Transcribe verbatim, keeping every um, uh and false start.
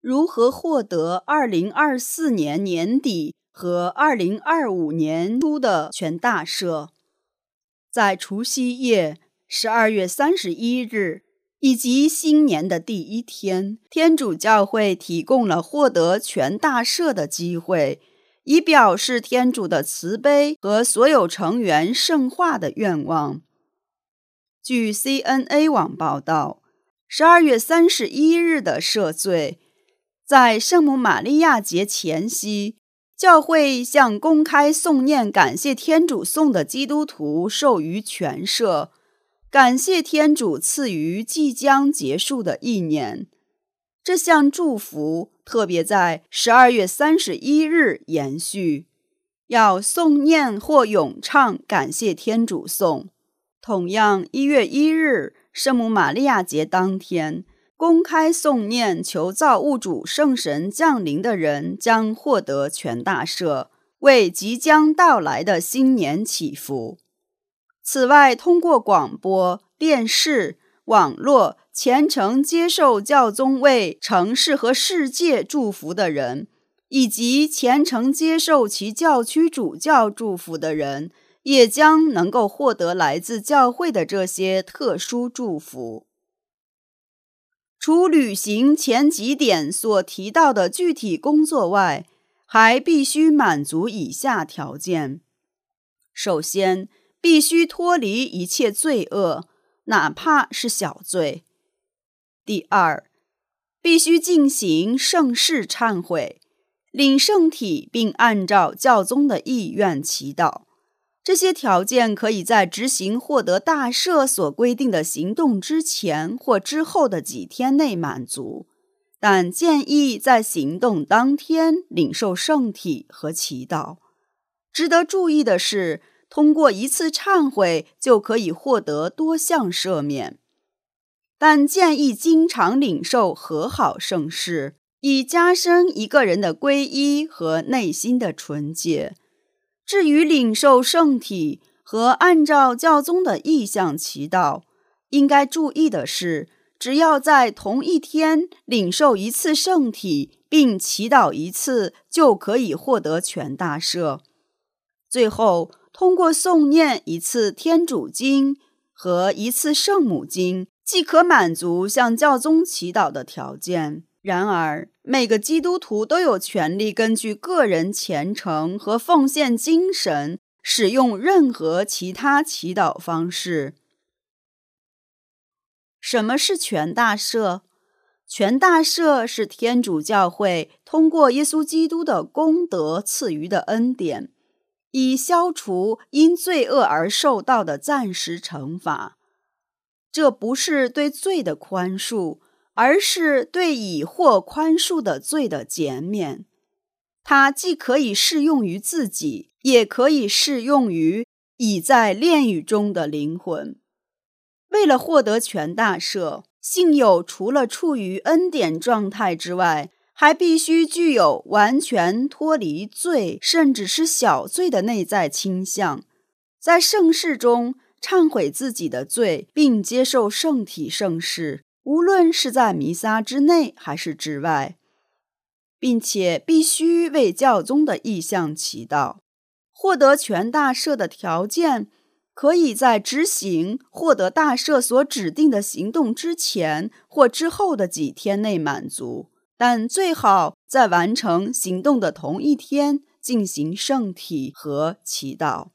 如何获得二零二四年年底和二零二五年初的全大赦？在除夕夜十二月三十一日以及新年的第一天，天主教会提供了获得全大赦的机会，以表示天主的慈悲和所有成员圣化的愿望。据 C N A 网报道，十二月三十一日的赦罪，在圣母玛利亚节前夕，教会向公开诵念感谢天主颂的基督徒授予全赦，感谢天主赐予即将结束的一年。这项祝福特别在十二月三十一日延续，要诵念或咏唱感谢天主颂。同样一月一日圣母玛利亚节当天，公开诵念求造物主圣神降临的人将获得全大赦，为即将到来的新年祈福。此外，通过广播、电视、网络虔诚接受教宗为城市和世界祝福的人，以及虔诚接受其教区主教祝福的人，也将能够获得来自教会的这些特殊祝福。除履行前几点所提到的具体工作外，还必须满足以下条件：首先，必须脱离一切罪恶，哪怕是小罪；第二，必须进行圣事忏悔，领圣体并按照教宗的意愿祈祷。这些条件可以在执行获得大赦所规定的行动之前或之后的几天内满足，但建议在行动当天领受圣体和祈祷。值得注意的是，通过一次忏悔就可以获得多项赦免，但建议经常领受和好圣事，以加深一个人的皈依和内心的纯洁。至于领受圣体和按照教宗的意向祈祷，应该注意的是，只要在同一天领受一次圣体并祈祷一次，就可以获得全大赦。最后，通过诵念一次天主经和一次圣母经，即可满足向教宗祈祷的条件。然而，每个基督徒都有权利根据个人虔诚和奉献精神，使用任何其他祈祷方式。什么是全大赦？全大赦是天主教会通过耶稣基督的功德赐予的恩典，以消除因罪恶而受到的暂时惩罚。这不是对罪的宽恕，而是对已获宽恕的罪的减免。它既可以适用于自己，也可以适用于已在炼狱中的灵魂。为了获得全大赦，信友除了处于恩典状态之外，还必须具有完全脱离罪，甚至是小罪的内在倾向，在圣事中忏悔自己的罪，并接受圣体圣事，无论是在弥撒之内还是之外，并且必须为教宗的意向祈祷。获得全大赦的条件可以在执行获得大赦所指定的行动之前或之后的几天内满足，但最好在完成行动的同一天进行圣体和祈祷。